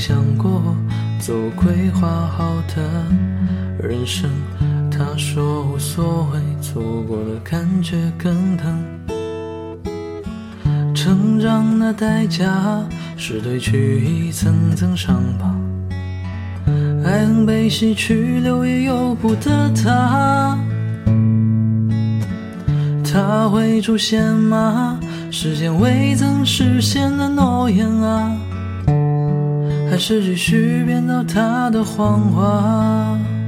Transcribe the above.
想过走规划好的人生。他说无所谓，错过了感觉更疼。成长的代价是褪去一层层伤疤，爱恨被洗去，留也由不得他。他会出现吗？时间未曾实现的诺言啊，还是继续编造他的谎话？